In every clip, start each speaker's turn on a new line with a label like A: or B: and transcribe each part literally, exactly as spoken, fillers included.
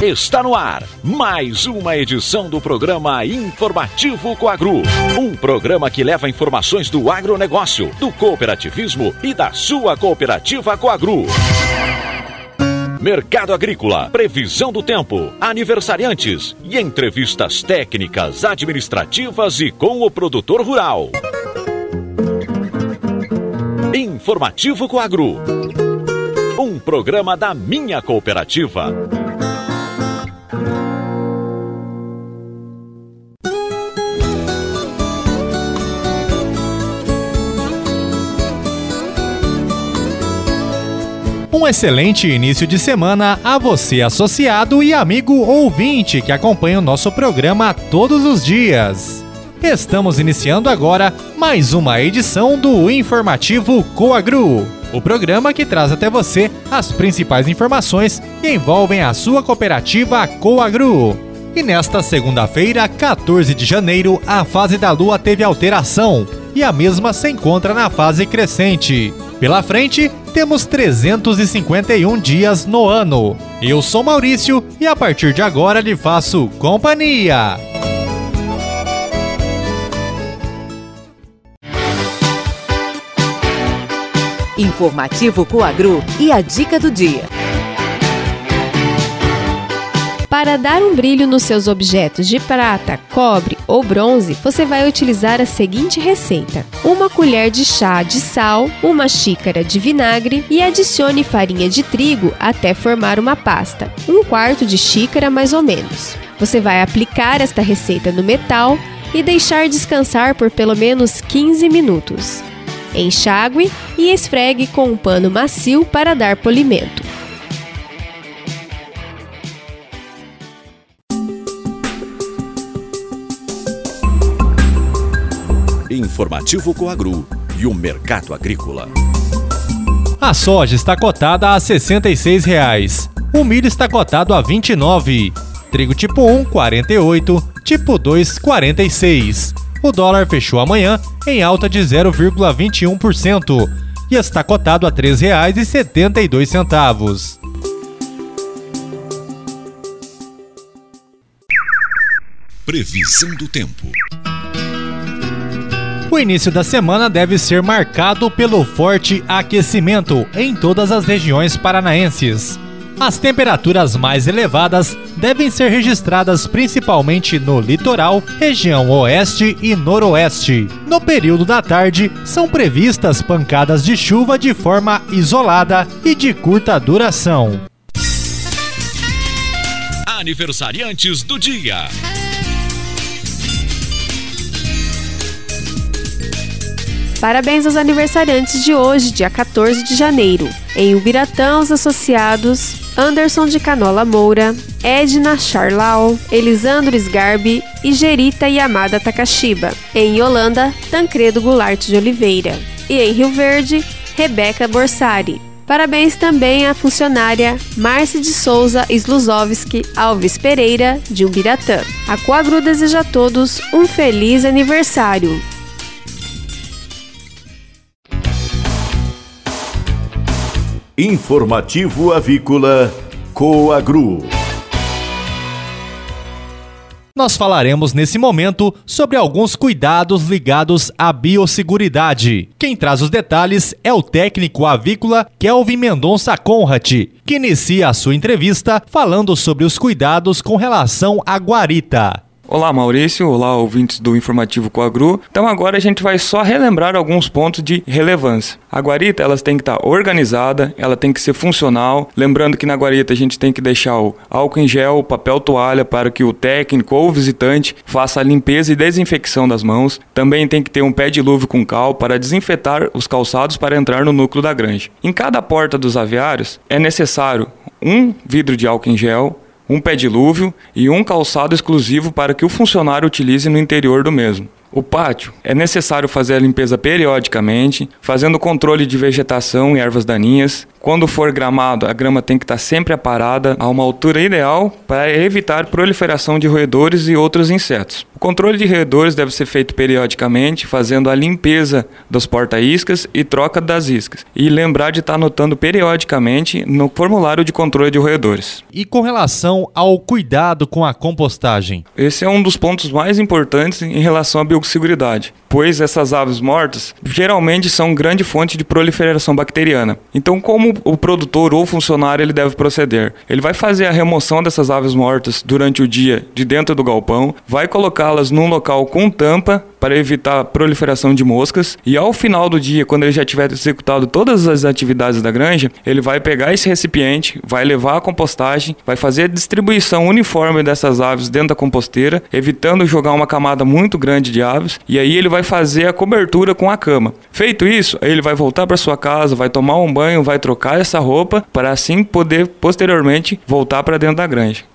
A: Está no ar mais uma edição do programa Informativo Coagro. Um programa que leva informações do agronegócio, do cooperativismo e da sua cooperativa Coagro. Mercado agrícola, previsão do tempo, aniversariantes e entrevistas técnicas, administrativas e com o produtor rural. Informativo Coagro. Um programa da minha cooperativa.
B: Um excelente início de semana a você, associado e amigo ouvinte que acompanha o nosso programa todos os dias. Estamos iniciando agora mais uma edição do Informativo Coagro, o programa que traz até você as principais informações que envolvem a sua cooperativa Coagro. E nesta segunda-feira, quatorze de janeiro, a fase da Lua teve alteração e a mesma se encontra na fase crescente. Pela frente, temos trezentos e cinquenta e um dias no ano. Eu sou Maurício e a partir de agora lhe faço companhia.
C: Informativo Coagro e a dica do dia. Para dar um brilho nos seus objetos de prata, cobre ou bronze, você vai utilizar a seguinte receita: uma colher de chá de sal, uma xícara de vinagre e adicione farinha de trigo até formar uma pasta, um quarto de xícara mais ou menos. Você vai aplicar esta receita no metal e deixar descansar por pelo menos quinze minutos. Enxague e esfregue com um pano macio para dar polimento.
A: Informativo Coagro e o mercado agrícola.
B: A soja está cotada a sessenta e seis reais. O milho está cotado a vinte e nove. Trigo tipo um, quarenta e oito. Tipo dois, quarenta e seis. O dólar fechou amanhã em alta de zero vírgula vinte e um por cento e está cotado a três reais e setenta e dois centavos.
A: Previsão do tempo.
B: O início da semana deve ser marcado pelo forte aquecimento em todas as regiões paranaenses. As temperaturas mais elevadas devem ser registradas principalmente no litoral, região oeste e noroeste. No período da tarde, são previstas pancadas de chuva de forma isolada e de curta duração.
A: Aniversariantes do dia.
C: Parabéns aos aniversariantes de hoje, dia quatorze de janeiro. Em Ubiratã, os associados Anderson de Canola Moura, Edna Charlau, Elisandro Sgarbi e Gerita Yamada Takashiba. Em Yolanda, Tancredo Goulart de Oliveira. E em Rio Verde, Rebeca Borsari. Parabéns também à funcionária Márcia de Souza Sluzovski Alves Pereira, de Ubiratã. A Coagro deseja a todos um feliz aniversário.
D: Informativo Avícola Coagro.
B: Nós falaremos nesse momento sobre alguns cuidados ligados à biosseguridade. Quem traz os detalhes é o técnico avícola Kelvin Mendonça Conrad, que inicia a sua entrevista falando sobre os cuidados com relação à guarita.
E: Olá Maurício, olá ouvintes do Informativo Coagro. Então agora a gente vai só relembrar alguns pontos de relevância. A guarita ela tem que estar organizada, ela tem que ser funcional. Lembrando que na guarita a gente tem que deixar o álcool em gel, o papel toalha para que o técnico ou o visitante faça a limpeza e desinfecção das mãos. Também tem que ter um pé de dilúvio com cal para desinfetar os calçados para entrar no núcleo da granja. Em cada porta dos aviários é necessário um vidro de álcool em gel, um pé dilúvio e um calçado exclusivo para que o funcionário utilize no interior do mesmo. O pátio é necessário fazer a limpeza periodicamente, fazendo controle de vegetação e ervas daninhas, Quando for gramado, a grama tem que estar sempre aparada a uma altura ideal para evitar proliferação de roedores e outros insetos. O controle de roedores deve ser feito periodicamente, fazendo a limpeza dos porta-iscas e troca das iscas. E lembrar de estar anotando periodicamente no formulário de controle de roedores.
B: E com relação ao cuidado com a compostagem?
E: Esse é um dos pontos mais importantes em relação à biosseguridade, pois essas aves mortas geralmente são grande fonte de proliferação bacteriana. Então, como o produtor ou funcionário ele deve proceder? Ele vai fazer a remoção dessas aves mortas durante o dia de dentro do galpão, vai colocá-las num local com tampa para evitar a proliferação de moscas, e ao final do dia, quando ele já tiver executado todas as atividades da granja, ele vai pegar esse recipiente, vai levar a compostagem, vai fazer a distribuição uniforme dessas aves dentro da composteira, evitando jogar uma camada muito grande de aves, e aí ele vai fazer a cobertura com a cama. Feito isso, aí ele vai voltar para sua casa, vai tomar um banho, vai trocar essa roupa, para assim poder posteriormente voltar para dentro da granja.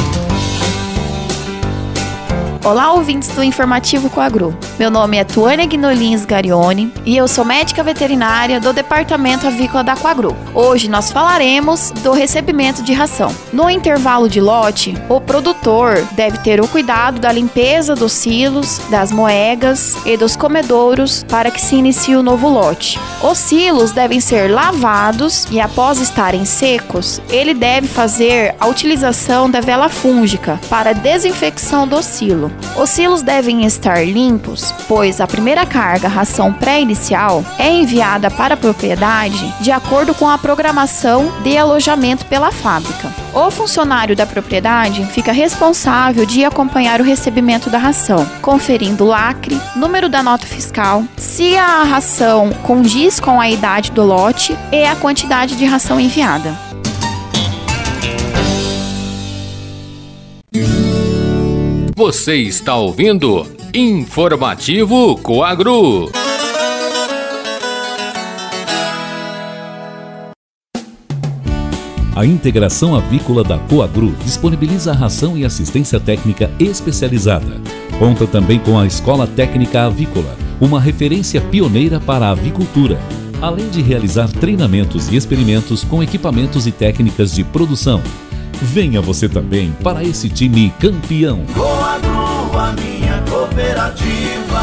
F: Olá, ouvintes do Informativo Coagru. Meu nome é Tuânia Guinolins Garione e eu sou médica veterinária do Departamento Avícola da Coagru. Hoje nós falaremos do recebimento de ração. No intervalo de lote, o produtor deve ter o cuidado da limpeza dos silos, das moegas e dos comedouros para que se inicie o novo lote. Os silos devem ser lavados e, após estarem secos, ele deve fazer a utilização da vela fúngica para a desinfecção do silo. Os silos devem estar limpos, pois a primeira carga ração pré-inicial é enviada para a propriedade de acordo com a programação de alojamento pela fábrica. O funcionário da propriedade fica responsável de acompanhar o recebimento da ração, conferindo o lacre, número da nota fiscal, se a ração condiz com a idade do lote e a quantidade de ração enviada.
G: Você está ouvindo Informativo Coagru.
H: A integração avícola da Coagru disponibiliza ração e assistência técnica especializada. Conta também com a Escola Técnica Avícola, uma referência pioneira para a avicultura, além de realizar treinamentos e experimentos com equipamentos e técnicas de produção. Venha você também para esse time campeão.
D: Coagru, a minha cooperativa.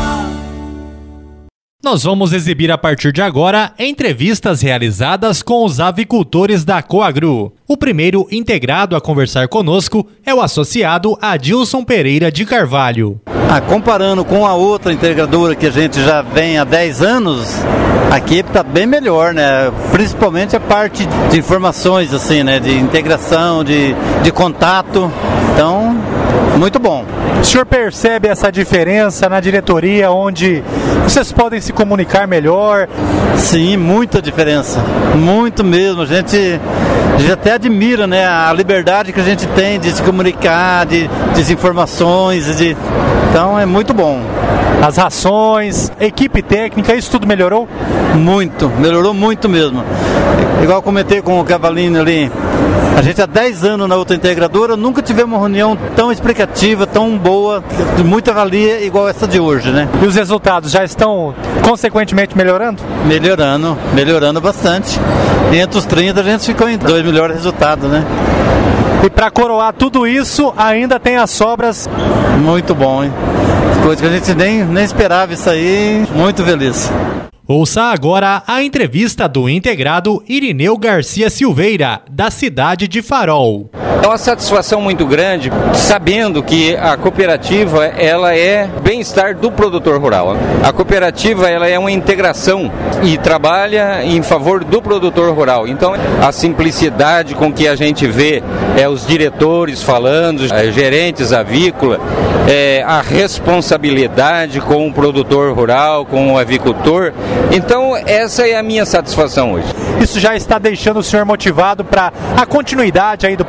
B: Nós vamos exibir a partir de agora entrevistas realizadas com os avicultores da Coagru. O primeiro integrado a conversar conosco é o associado Adilson Pereira de Carvalho.
I: Ah, comparando com a outra integradora que a gente já vem há dez anos, aqui está bem melhor, né? Principalmente a parte de informações, assim, né? De integração, de, de contato. Então, muito bom.
J: O senhor percebe essa diferença na diretoria, onde vocês podem se comunicar melhor?
I: Sim, muita diferença. Muito mesmo. A gente, a gente até admira, né? A liberdade que a gente tem de se comunicar, de, de informações, de... Então é muito bom.
J: As rações, equipe técnica, isso tudo melhorou?
I: Muito, melhorou muito mesmo. Igual eu comentei com o Cavalini ali, a gente há dez anos na outra integradora, nunca tivemos uma reunião tão explicativa, tão boa, de muita valia igual essa de hoje, né?
J: E os resultados já estão consequentemente melhorando?
I: Melhorando, melhorando bastante. E entre os trinta a gente ficou em dois melhores resultados, né?
J: E para coroar tudo isso, ainda tem as sobras.
I: Muito bom, hein? Coisa que a gente nem, nem esperava isso aí. Muito feliz.
B: Ouça agora a entrevista do integrado Irineu Garcia Silveira, da cidade de Farol.
K: É uma satisfação muito grande, sabendo que a cooperativa ela é bem-estar do produtor rural. A cooperativa ela é uma integração e trabalha em favor do produtor rural. Então, a simplicidade com que a gente vê é, os diretores falando, é, gerentes avícola, é, a responsabilidade com o produtor rural, com o avicultor. Então, essa é a minha satisfação hoje.
J: Isso já está deixando o senhor motivado para a continuidade aí do próximo ano?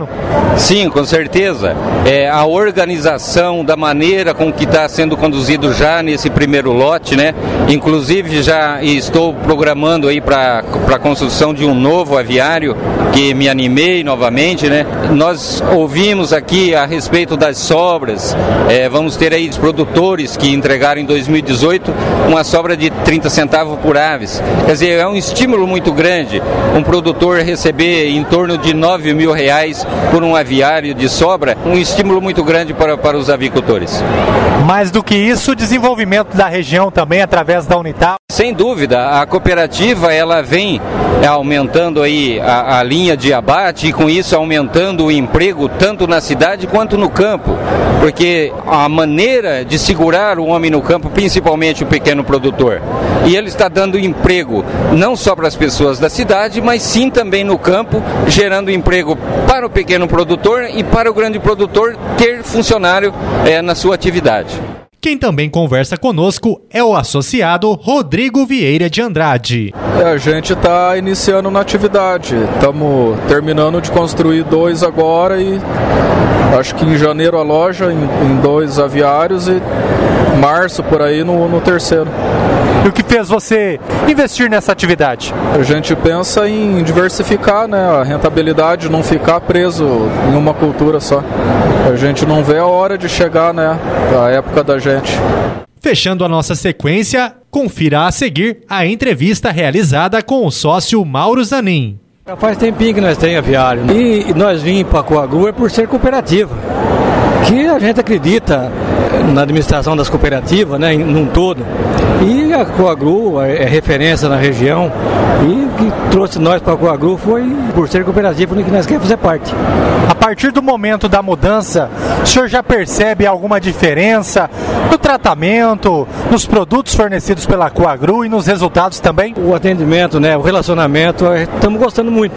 J: ano?
K: Sim, com certeza. É, a organização da maneira com que está sendo conduzido já nesse primeiro lote, né? Inclusive já estou programando aí para a construção de um novo aviário, que me animei novamente, né? Nós ouvimos aqui a respeito das sobras, é, vamos ter aí os produtores que entregaram em dois mil e dezoito uma sobra de trinta centavos por aves. Quer dizer, é um estímulo muito grande um produtor receber em torno de nove mil reais por um aviário de sobra, um estímulo muito grande para, para os avicultores.
J: Mais do que isso, o desenvolvimento da região também através da Unital.
K: Sem dúvida, a cooperativa ela vem aumentando aí a, a linha de abate e com isso aumentando o emprego tanto na cidade quanto no campo, porque a maneira de segurar o homem no campo, principalmente o pequeno produtor, e ele está dando emprego não só para as pessoas da cidade, mas sim também no campo, gerando emprego para o pequeno produtor e para o grande produtor ter funcionário é, na sua atividade.
B: Quem também conversa conosco é o associado Rodrigo Vieira de Andrade.
L: É, a gente está iniciando na atividade, estamos terminando de construir dois agora e acho que em janeiro a loja, em, em dois aviários e março por aí no, no terceiro.
J: E o que fez você investir nessa atividade?
L: A gente pensa em diversificar, né, a rentabilidade, não ficar preso em uma cultura só. A gente não vê a hora de chegar, né, a época da gente.
B: Fechando a nossa sequência, confira a seguir a entrevista realizada com o sócio Mauro Zanin.
M: Faz tempinho que nós temos aviário e nós vimos para a Coagru é por ser cooperativa, que a gente acredita na administração das cooperativas, né, num todo. E a Coagru é referência na região e o que trouxe nós para a Coagru foi por ser cooperativa que nós queremos fazer parte.
J: A partir do momento da mudança, o senhor já percebe alguma diferença no tratamento, nos produtos fornecidos pela Coagru e nos resultados também?
M: O atendimento, né, o relacionamento, estamos gostando muito.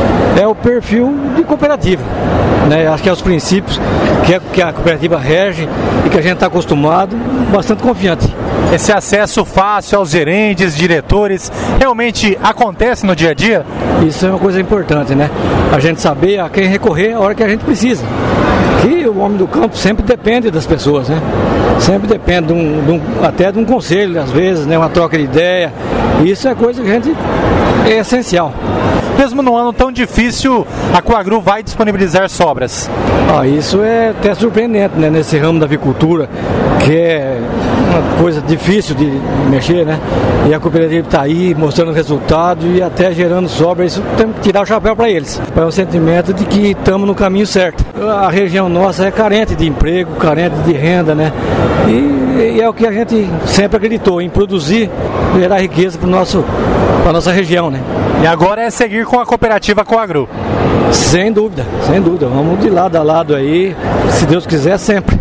M: É o perfil de cooperativa, né? Acho que é os princípios que, é, que a cooperativa rege e que a gente está acostumado, bastante confiante.
J: Esse acesso fácil aos gerentes, diretores, realmente acontece no dia a dia?
M: Isso é uma coisa importante, né? A gente saber a quem recorrer a hora que a gente precisa. Que o homem do campo sempre depende das pessoas, né? Sempre depende de um, de um, até de um conselho, às vezes, né? Uma troca de ideia. Isso é coisa que a gente é essencial.
J: Mesmo num ano tão difícil, a Coagru vai disponibilizar sobras.
M: Ah, isso é até surpreendente, né? Nesse ramo da avicultura, que é uma coisa difícil de mexer, né? E a cooperativa está aí mostrando resultado e até gerando sobra. Isso tem que tirar o chapéu para eles. É um sentimento de que estamos no caminho certo. A região nossa é carente de emprego, carente de renda, né? E, e é o que a gente sempre acreditou, em produzir, gerar riqueza para nosso, para nossa região, né?
J: E agora é seguir com a cooperativa Coagru.
M: Sem dúvida, sem dúvida. Vamos de lado a lado aí, se Deus quiser, sempre.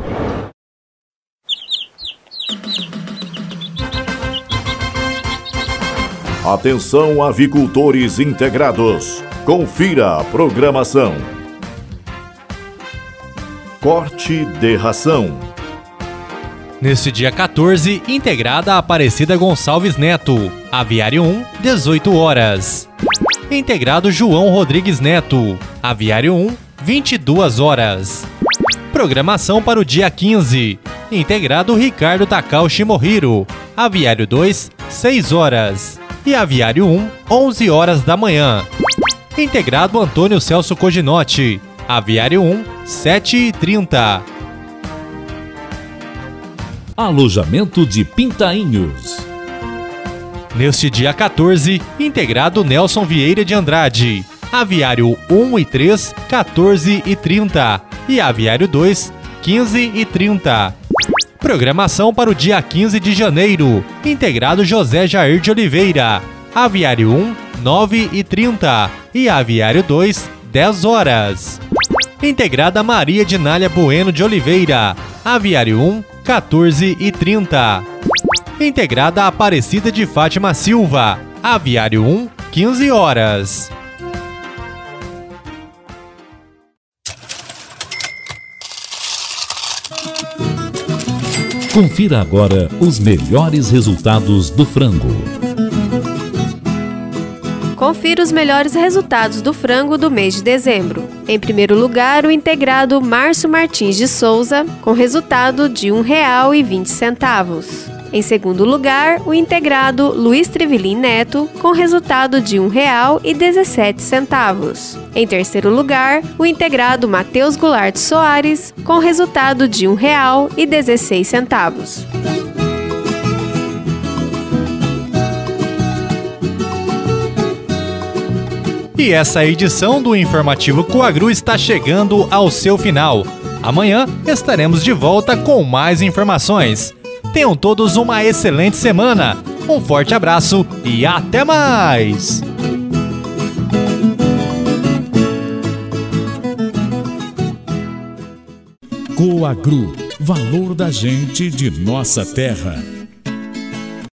N: Atenção, avicultores integrados. Confira a programação. Corte de ração.
B: Neste dia quatorze, integrada a Aparecida Gonçalves Neto, Aviário um, dezoito horas. Integrado João Rodrigues Neto, Aviário um, vinte e duas horas. Programação para o dia quinze, integrado Ricardo Takao Shimohiro, Aviário dois, seis horas. E Aviário um, onze horas da manhã. Integrado Antônio Celso Coginotti, Aviário um, sete e trinta.
H: Alojamento de Pintainhos.
B: Neste dia quatorze, integrado Nelson Vieira de Andrade, Aviário um e três, quatorze e trinta e Aviário dois, quinze e trinta. Programação para o dia quinze de janeiro, integrado José Jair de Oliveira, Aviário um, nove e trinta e Aviário dois, dez horas. Integrada Maria Dinália Bueno de Oliveira, Aviário um, quatorze e trinta. Integrada Aparecida de Fátima Silva, Aviário um, quinze horas.
H: Confira agora os melhores resultados do frango.
C: Confira os melhores resultados do frango do mês de dezembro. Em primeiro lugar, o integrado Márcio Martins de Souza, com resultado de um real e vinte centavos. Em segundo lugar, o integrado Luiz Trevelin Neto, com resultado de um real e dezessete centavos. Em terceiro lugar, o integrado Matheus Goulart Soares, com resultado de um real e dezesseis centavos.
B: E essa edição do Informativo Coagru está chegando ao seu final. Amanhã estaremos de volta com mais informações. Tenham todos uma excelente semana. Um forte abraço e até mais!
O: Coagru, valor da gente de nossa terra.